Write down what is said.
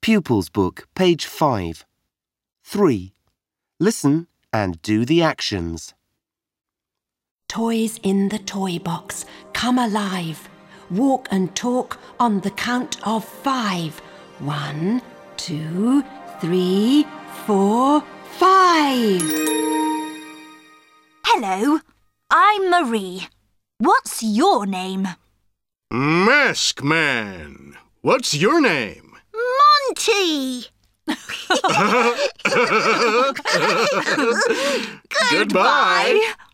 Pupils Book, page 5. 3. Listen and do the actions. Toys in the toy box, come alive. Walk and talk on the count of 5. 1, 2, 3, 4, 5. Hello, I'm Marie. What's your name? Mask Man. What's your name? Monty. Goodbye.